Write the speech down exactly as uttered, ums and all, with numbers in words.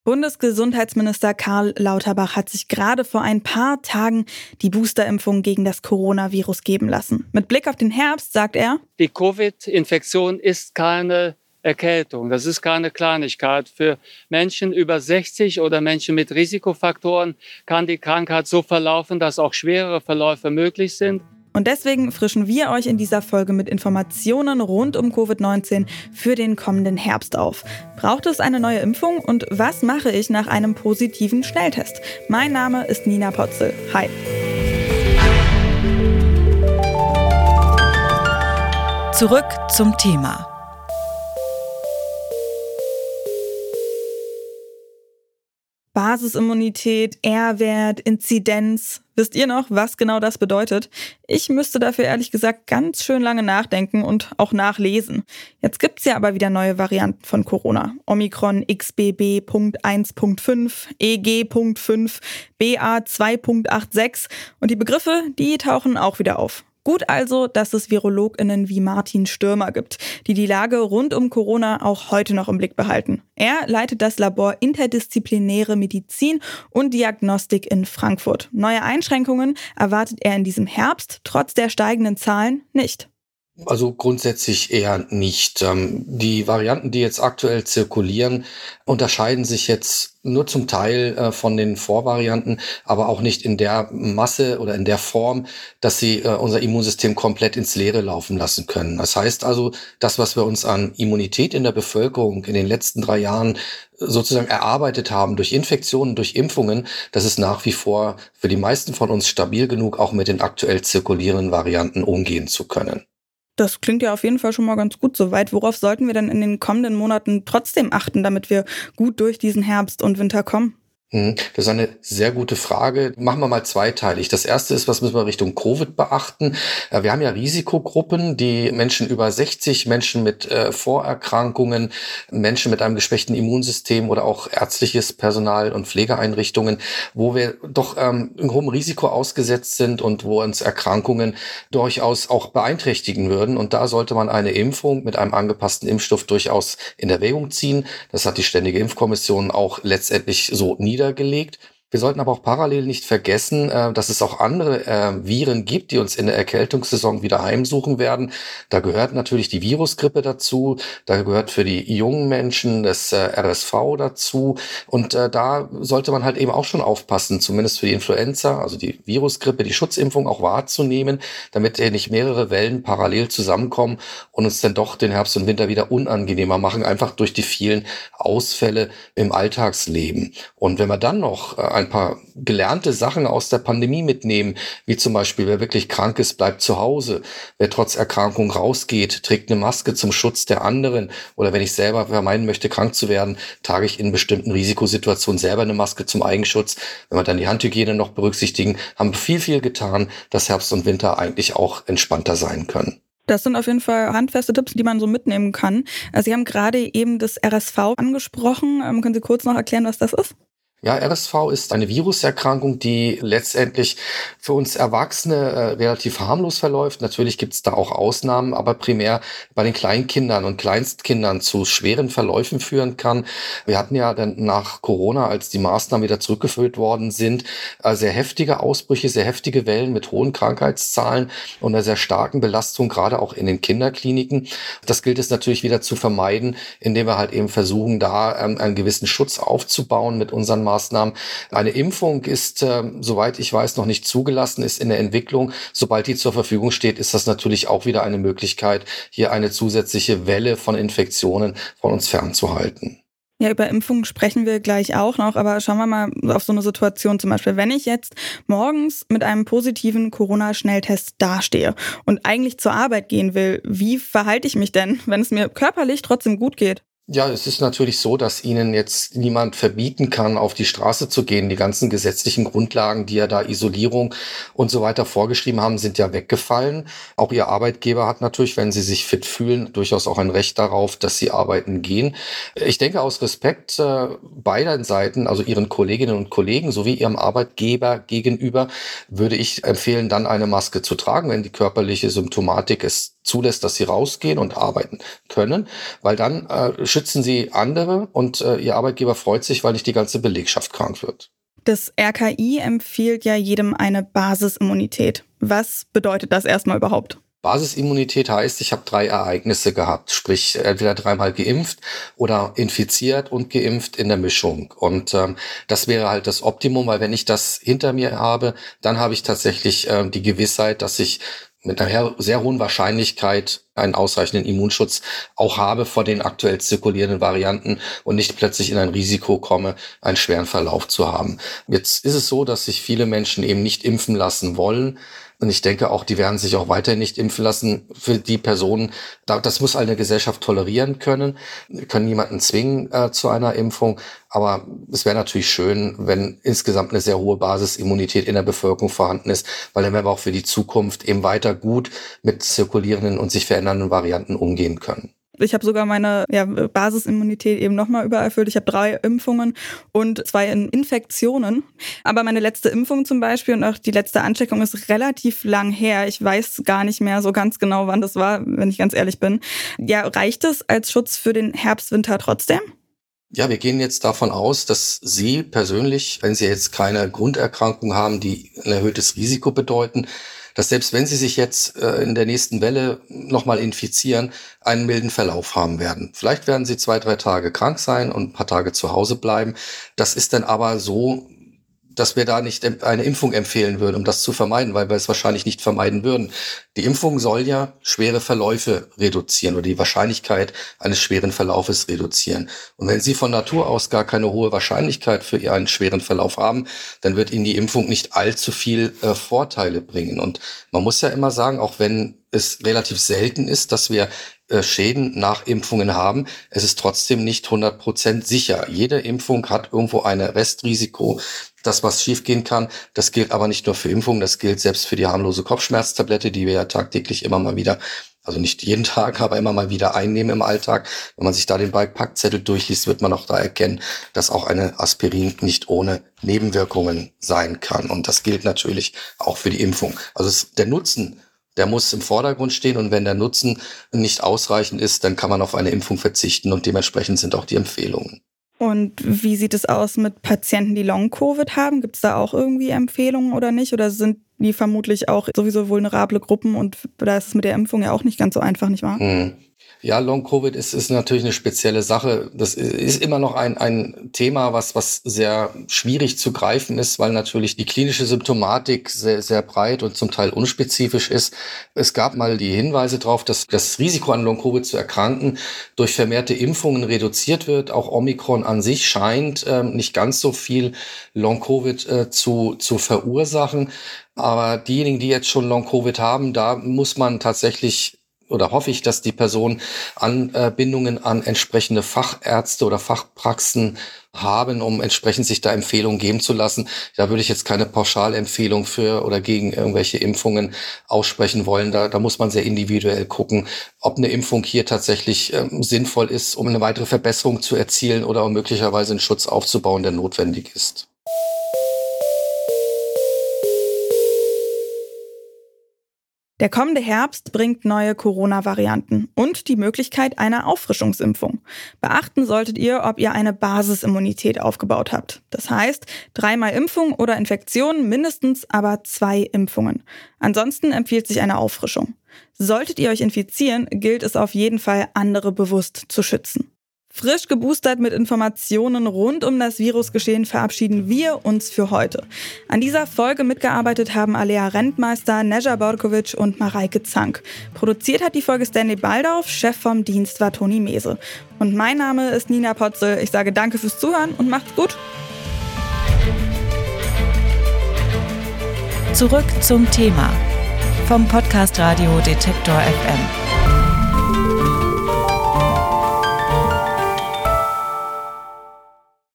Bundesgesundheitsminister Karl Lauterbach hat sich gerade vor ein paar Tagen die Boosterimpfung gegen das Coronavirus geben lassen. Mit Blick auf den Herbst sagt er: Die Covid-Infektion ist keine Erkältung. Das ist keine Kleinigkeit. Für Menschen über sechzig oder Menschen mit Risikofaktoren kann die Krankheit so verlaufen, dass auch schwerere Verläufe möglich sind. Und deswegen frischen wir euch in dieser Folge mit Informationen rund um Covid neunzehn für den kommenden Herbst auf. Braucht es eine neue Impfung und was mache ich nach einem positiven Schnelltest? Mein Name ist Nina Potzel. Hi. Zurück zum Thema. Basisimmunität, R-Wert, Inzidenz. Wisst ihr noch, was genau das bedeutet? Ich müsste dafür ehrlich gesagt ganz schön lange nachdenken und auch nachlesen. Jetzt gibt's ja aber wieder neue Varianten von Corona. Omikron X B B Punkt eins Punkt fünf, E G Punkt fünf, B A zwei Punkt sechsundachtzig und die Begriffe, die tauchen auch wieder auf. Gut also, dass es VirologInnen wie Martin Stürmer gibt, die die Lage rund um Corona auch heute noch im Blick behalten. Er leitet das Labor Interdisziplinäre Medizin und Diagnostik in Frankfurt. Neue Einschränkungen erwartet er in diesem Herbst, trotz der steigenden Zahlen nicht. Also grundsätzlich eher nicht. Die Varianten, die jetzt aktuell zirkulieren, unterscheiden sich jetzt nur zum Teil von den Vorvarianten, aber auch nicht in der Masse oder in der Form, dass sie unser Immunsystem komplett ins Leere laufen lassen können. Das heißt also, das, was wir uns an Immunität in der Bevölkerung in den letzten drei Jahren sozusagen erarbeitet haben durch Infektionen, durch Impfungen, das ist nach wie vor für die meisten von uns stabil genug, auch mit den aktuell zirkulierenden Varianten umgehen zu können. Das klingt ja auf jeden Fall schon mal ganz gut soweit. Worauf sollten wir denn in den kommenden Monaten trotzdem achten, damit wir gut durch diesen Herbst und Winter kommen? Das ist eine sehr gute Frage. Machen wir mal zweiteilig. Das erste ist, was müssen wir Richtung Covid beachten? Wir haben ja Risikogruppen, die Menschen über sechzig, Menschen mit äh, Vorerkrankungen, Menschen mit einem geschwächten Immunsystem oder auch ärztliches Personal und Pflegeeinrichtungen, wo wir doch ähm, einem hohen Risiko ausgesetzt sind und wo uns Erkrankungen durchaus auch beeinträchtigen würden. Und da sollte man eine Impfung mit einem angepassten Impfstoff durchaus in Erwägung ziehen. Das hat die Ständige Impfkommission auch letztendlich so niedergelegt. Gelegt. Wir sollten aber auch parallel nicht vergessen, äh, dass es auch andere äh, Viren gibt, die uns in der Erkältungssaison wieder heimsuchen werden. Da gehört natürlich die Virusgrippe dazu, da gehört für die jungen Menschen das äh, R S V dazu und äh, da sollte man halt eben auch schon aufpassen, zumindest für die Influenza, also die Virusgrippe, die Schutzimpfung auch wahrzunehmen, damit äh, nicht mehrere Wellen parallel zusammenkommen und uns dann doch den Herbst und Winter wieder unangenehmer machen, einfach durch die vielen Ausfälle im Alltagsleben. Und wenn wir dann noch äh, ein paar gelernte Sachen aus der Pandemie mitnehmen, wie zum Beispiel, wer wirklich krank ist, bleibt zu Hause. Wer trotz Erkrankung rausgeht, trägt eine Maske zum Schutz der anderen. Oder wenn ich selber vermeiden möchte, krank zu werden, trage ich in bestimmten Risikosituationen selber eine Maske zum Eigenschutz. Wenn wir dann die Handhygiene noch berücksichtigen, haben wir viel, viel getan, dass Herbst und Winter eigentlich auch entspannter sein können. Das sind auf jeden Fall handfeste Tipps, die man so mitnehmen kann. Also Sie haben gerade eben das R S V angesprochen. Ähm, können Sie kurz noch erklären, was das ist? Ja, R S V ist eine Viruserkrankung, die letztendlich für uns Erwachsene äh, relativ harmlos verläuft. Natürlich gibt es da auch Ausnahmen, aber primär bei den Kleinkindern und Kleinstkindern zu schweren Verläufen führen kann. Wir hatten ja dann nach Corona, als die Maßnahmen wieder zurückgeführt worden sind, äh, sehr heftige Ausbrüche, sehr heftige Wellen mit hohen Krankheitszahlen und einer sehr starken Belastung, gerade auch in den Kinderkliniken. Das gilt es natürlich wieder zu vermeiden, indem wir halt eben versuchen, da ähm, einen gewissen Schutz aufzubauen mit unseren Maßnahmen. Eine Impfung ist, äh, soweit ich weiß, noch nicht zugelassen, ist in der Entwicklung. Sobald die zur Verfügung steht, ist das natürlich auch wieder eine Möglichkeit, hier eine zusätzliche Welle von Infektionen von uns fernzuhalten. Ja, über Impfungen sprechen wir gleich auch noch, aber schauen wir mal auf so eine Situation zum Beispiel. Wenn ich jetzt morgens mit einem positiven Corona-Schnelltest dastehe und eigentlich zur Arbeit gehen will, wie verhalte ich mich denn, wenn es mir körperlich trotzdem gut geht? Ja, es ist natürlich so, dass Ihnen jetzt niemand verbieten kann, auf die Straße zu gehen. Die ganzen gesetzlichen Grundlagen, die ja da Isolierung und so weiter vorgeschrieben haben, sind ja weggefallen. Auch Ihr Arbeitgeber hat natürlich, wenn Sie sich fit fühlen, durchaus auch ein Recht darauf, dass Sie arbeiten gehen. Ich denke, aus Respekt äh, beider Seiten, also Ihren Kolleginnen und Kollegen sowie Ihrem Arbeitgeber gegenüber, würde ich empfehlen, dann eine Maske zu tragen, wenn die körperliche Symptomatik es zulässt, dass sie rausgehen und arbeiten können, weil dann äh, schützen sie andere und äh, ihr Arbeitgeber freut sich, weil nicht die ganze Belegschaft krank wird. Das R K I empfiehlt ja jedem eine Basisimmunität. Was bedeutet das erstmal überhaupt? Basisimmunität heißt, ich habe drei Ereignisse gehabt, sprich entweder dreimal geimpft oder infiziert und geimpft in der Mischung. Und ähm, das wäre halt das Optimum, weil wenn ich das hinter mir habe, dann habe ich tatsächlich äh, die Gewissheit, dass ich mit einer sehr hohen Wahrscheinlichkeit einen ausreichenden Immunschutz auch habe vor den aktuell zirkulierenden Varianten und nicht plötzlich in ein Risiko komme, einen schweren Verlauf zu haben. Jetzt ist es so, dass sich viele Menschen eben nicht impfen lassen wollen. Und ich denke auch, die werden sich auch weiterhin nicht impfen lassen. Für die Personen, das muss eine Gesellschaft tolerieren können. Wir können niemanden zwingen äh, zu einer Impfung. Aber es wäre natürlich schön, wenn insgesamt eine sehr hohe Basisimmunität in der Bevölkerung vorhanden ist, weil dann werden wir auch für die Zukunft eben weiter gut mit zirkulierenden und sich verändernden Varianten umgehen können. Ich habe sogar meine ja, Basisimmunität eben nochmal übererfüllt. Ich habe drei Impfungen und zwei Infektionen. Aber meine letzte Impfung zum Beispiel und auch die letzte Ansteckung ist relativ lang her. Ich weiß gar nicht mehr so ganz genau, wann das war, wenn ich ganz ehrlich bin. Ja, reicht es als Schutz für den Herbst-Winter trotzdem? Ja, wir gehen jetzt davon aus, dass Sie persönlich, wenn Sie jetzt keine Grunderkrankung haben, die ein erhöhtes Risiko bedeuten, dass selbst wenn Sie sich jetzt äh, in der nächsten Welle nochmal infizieren, einen milden Verlauf haben werden. Vielleicht werden Sie zwei, drei Tage krank sein und ein paar Tage zu Hause bleiben. Das ist dann aber so, dass wir da nicht eine Impfung empfehlen würden, um das zu vermeiden, weil wir es wahrscheinlich nicht vermeiden würden. Die Impfung soll ja schwere Verläufe reduzieren oder die Wahrscheinlichkeit eines schweren Verlaufes reduzieren. Und wenn Sie von Natur aus gar keine hohe Wahrscheinlichkeit für einen schweren Verlauf haben, dann wird Ihnen die Impfung nicht allzu viel äh, Vorteile bringen. Und man muss ja immer sagen, auch wenn es relativ selten ist, dass wir äh, Schäden nach Impfungen haben, es ist trotzdem nicht hundert Prozent sicher. Jede Impfung hat irgendwo ein Restrisiko, das was schiefgehen kann. Das gilt aber nicht nur für Impfungen, das gilt selbst für die harmlose Kopfschmerztablette, die wir ja tagtäglich immer mal wieder, also nicht jeden Tag, aber immer mal wieder einnehmen im Alltag. Wenn man sich da den Beipackzettel durchliest, wird man auch da erkennen, dass auch eine Aspirin nicht ohne Nebenwirkungen sein kann. Und das gilt natürlich auch für die Impfung. Also es, der Nutzen, der muss im Vordergrund stehen, und wenn der Nutzen nicht ausreichend ist, dann kann man auf eine Impfung verzichten, und dementsprechend sind auch die Empfehlungen. Und wie sieht es aus mit Patienten, die Long-Covid haben? Gibt es da auch irgendwie Empfehlungen oder nicht? Oder sind die vermutlich auch sowieso vulnerable Gruppen, und da ist es mit der Impfung ja auch nicht ganz so einfach, nicht wahr? Hm. Ja, Long-Covid ist, ist natürlich eine spezielle Sache. Das ist immer noch ein, ein Thema, was, was sehr schwierig zu greifen ist, weil natürlich die klinische Symptomatik sehr, sehr breit und zum Teil unspezifisch ist. Es gab mal die Hinweise darauf, dass das Risiko an Long-Covid zu erkranken durch vermehrte Impfungen reduziert wird. Auch Omikron an sich scheint ähm, nicht ganz so viel Long-Covid äh, zu, zu verursachen. Aber diejenigen, die jetzt schon Long-Covid haben, da muss man tatsächlich, oder hoffe ich, dass die Person Anbindungen an entsprechende Fachärzte oder Fachpraxen haben, um entsprechend sich da Empfehlungen geben zu lassen. Da würde ich jetzt keine Pauschalempfehlung für oder gegen irgendwelche Impfungen aussprechen wollen. Da, da muss man sehr individuell gucken, ob eine Impfung hier tatsächlich ähm, sinnvoll ist, um eine weitere Verbesserung zu erzielen oder um möglicherweise einen Schutz aufzubauen, der notwendig ist. Der kommende Herbst bringt neue Corona-Varianten und die Möglichkeit einer Auffrischungsimpfung. Beachten solltet ihr, ob ihr eine Basisimmunität aufgebaut habt. Das heißt, dreimal Impfung oder Infektion, mindestens aber zwei Impfungen. Ansonsten empfiehlt sich eine Auffrischung. Solltet ihr euch infizieren, gilt es auf jeden Fall, andere bewusst zu schützen. Frisch geboostert mit Informationen rund um das Virusgeschehen verabschieden wir uns für heute. An dieser Folge mitgearbeitet haben Alea Rentmeister, Neja Borkovic und Mareike Zank. Produziert hat die Folge Stanley Baldauf, Chef vom Dienst war Toni Mese. Und mein Name ist Nina Potzel. Ich sage danke fürs Zuhören und macht's gut. Zurück zum Thema vom Podcast Radio Detektor F M.